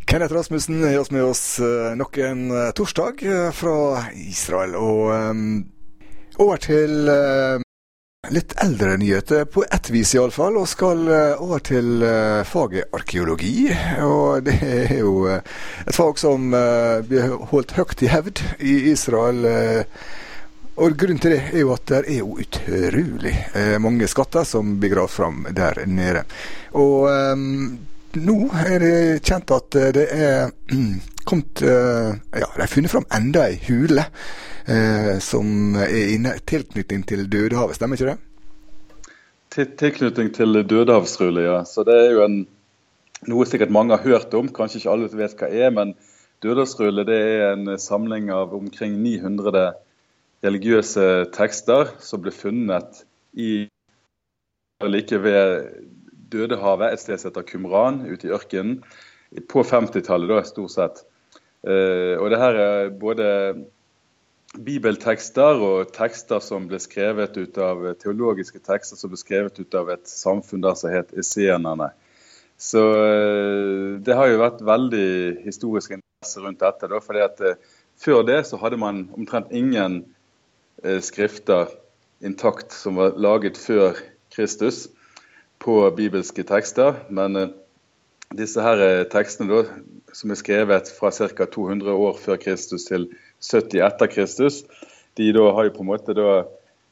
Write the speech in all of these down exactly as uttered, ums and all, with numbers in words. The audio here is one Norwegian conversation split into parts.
Kenneth Rasmussen er med oss nok en torsdag fra Israel, og um, over til uh, litt eldre nyheter, på ett vis i alle fall, og skal uh, over til uh, faget arkeologi. Og det er jo uh, et fag som uh, blir holdt høyt i hevd i Israel, uh, og grunnen til det er jo at det er jo utrolig uh, mange skatter som blir gravd fram der nede. Og um, nå er det kjent at det er kommet, ja, det er funnet fram enda en hule eh, som er i tilknytning til Dødehavet, stemmer ikke det? Til tilknytning til Dødehavsrulle, ja. Så det er jo en, noe sikkert mange har hørt om, kanskje ikke alle vet hva er, men Dødehavsrulle det er en samling av omkring ni hundre religiøse tekster som ble funnet i like ved Dødehavet, et sted som heter Qumran, ute i ørkenen, på femtitallet da, stort sett. Uh, og det her er både bibeltekster og tekster som ble skrevet ut av teologiske tekster som ble skrevet ut av et samfunn der som het essenerne. Så uh, det har jo vært veldig historisk interesse rundt dette da, fordi at uh, før det så hadde man omtrent ingen uh, skrifter intakt som var laget før Kristus på bibelske tekster, men uh, disse her uh, tekstene da, som er skrevet fra ca. to hundre år før Kristus til sytti etter Kristus, de da har jo på en måte da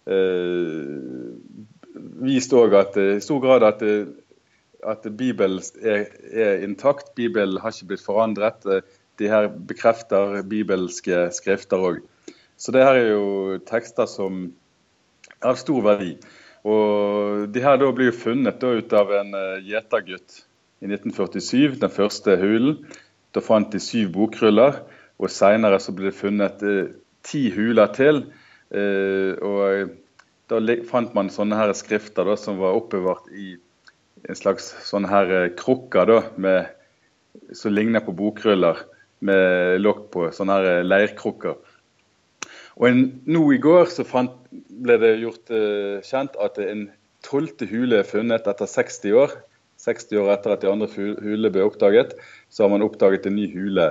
uh, vist også at uh, i stor grad at, uh, at Bibelen er, er intakt, Bibelen har ikke blitt forandret, uh, de her bekrefter bibelske skrifter også. Så det her er jo tekster som er av stor verdi. Og de her da blir jo funnet da ut av en uh, gjetergutt i nitten førtisju, den første hulen. Da fant de syv bokruller, og senere så ble det funnet uh, ti huler til. Uh, og da fant man sånne her skrifter da, som var oppbevart i en slags sånne her uh, krukker da, med, som ligner på bokruller, med lokk på, sånne her uh, leirkrukker. Og en, nå i går så fant, ble det gjort uh, kjent at en tolvte hule er funnet etter seksti år. seksti år etter at de andre hulene ble oppdaget, så har man oppdaget en ny hule.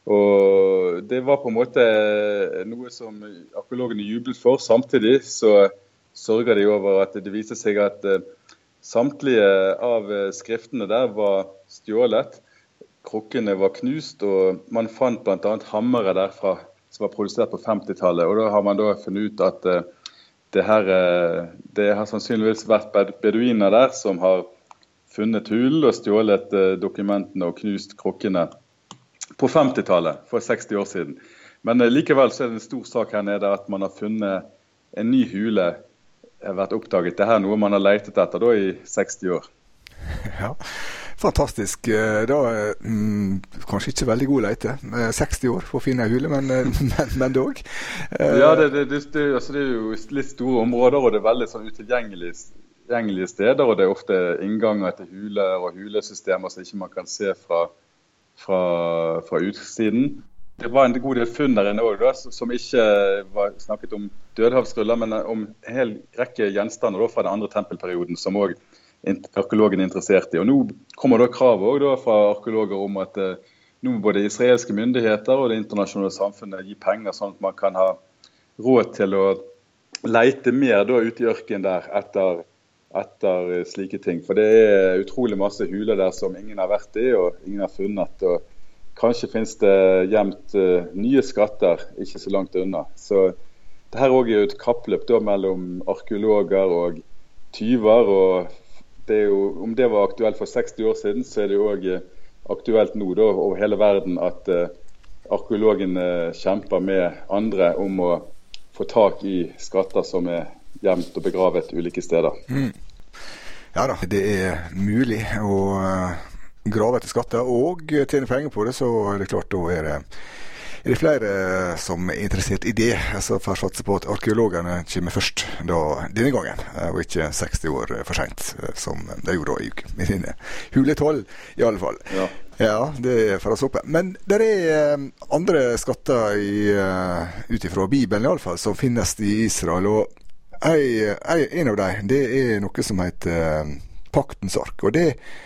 Og det var på en måte noe som arkeologene jublet for. Samtidig så sørger de over at det viser seg at uh, samtlige av skriftene der var stjålet. Krukkene var knust, og man fant blant annet hammere derfra som var produsert på femtitallet, og da har man da funnet ut at uh, det, her, uh, det har sannsynligvis vært beduiner der som har funnet hulen og stjålet uh, dokumentene og knust krukkene på femtitallet, for seksti år siden. Men uh, likevel så er det en stor sak her nede at man har funnet en ny hule har vært oppdaget. Det her er noe man har letet etter da i seksti år. Ja. Fantastisk. Da mm, kanskje ikke veldig god leite. seksti år for å finne en hule, men, men, men dog. Ja, det, det, det, det, altså det er jo litt store områder, og det er veldig sånn utilgjengelige steder, og det er ofte innganger til huler og hulesystemer som ikke man kan se fra, fra, fra utsiden. Det var en god del funn der inne også, da, som ikke var snakket om Dødehavsruller, men om en hel rekke gjenstander da, fra den andre tempelperioden, som også arkeologene er interessert i. Og nå kommer da krav også, da, fra arkeologer om at eh, nå både israelske myndigheter og det internasjonale samfunnet gir penger sånn at man kan ha råd til å leite mer da, ute i ørken der etter, etter slike ting. For det er utrolig masse huler der som ingen har vært i og ingen har funnet. Og kanskje finnes det gjemt uh, nye skatter ikke så langt unna. Så det her også er jo et kappløp da, mellom arkeologer og tyver, og det er jo, om det var aktuelt for seksti år siden, så er det jo også aktuelt nå da, over hele verden at uh, arkeologene kjemper med andre om å få tak i skatter som er gjemt og begravet ulike steder. Mm. Ja da, det er mulig å uh, grave etter skatter og tjene penger på det, så er det klart da er det Er det flere som er interessert i det, så får jeg satse på at arkeologene kommer først da, denne gangen, og ikke seksti år for sent, som de gjorde da i denne hule tolv, i alle fall. Ja. Ja, det er for oss oppe. Men det er andre skatter i, utifra Bibelen i alle fall, som finnes i Israel, og en, en av dem, det er noe som heter Paktens ark, og det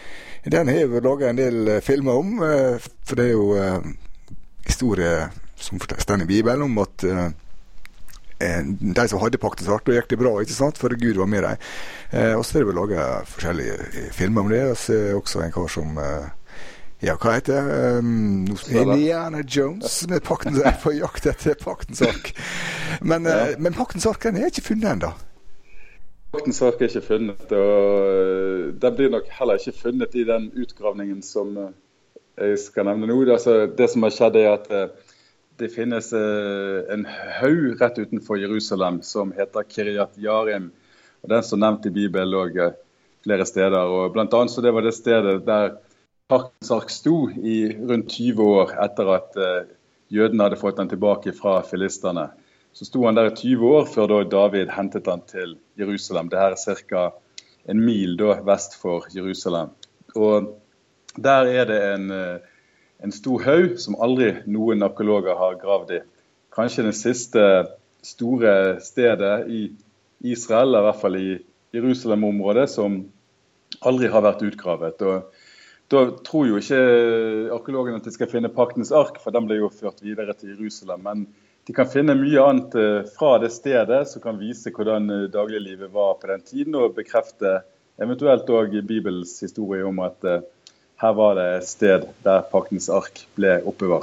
Den har jo laget en del filmer om, for det er jo uh, historie som forteller i Bibelen om at uh, de som hadde paktens ark, da gikk det bra, ikke sant? For Gud var med dem. Uh, og så er det vel laget forskjellige filmer om det, og så er det også en kar som uh, ja, hva heter det? Um, Indiana Jones med paktens ark, på jakt etter paktens ark. Men, uh, ja. men paktens ark er ikke funnet enda. Paktens ark er ikke funnet, og den blir nok heller ikke funnet i den utgravningen som jeg skal nevne nå. Altså, det som har skjedd er at det finnes en haug rett utenfor Jerusalem som heter Kiryat Jearim, og den som nevnt i Bibelen også flere steder. Og blant annet så det var det stedet der paktens ark sto i rundt tyve år etter at jødene hadde fått den tilbake fra filisterne. Så sto han der i tyve år før da David hentet han til Jerusalem. Det her er cirka en mil da vest for Jerusalem. Og der er det en, en stor haug som aldri noen arkeologer har gravd i. Kanskje det siste store stedet i Israel, eller i hvert fall i Jerusalem-området, som aldri har vært utgravet. Og da tror jo ikke arkeologene at de skal finne paktens ark, for den ble jo ført videre til Jerusalem, men de kan finne mye annet fra det stedet som kan vise hvordan dagliglivet var på den tiden, og bekrefte eventuelt også Bibels historie om at her var det et sted der paktens ark ble oppbevart.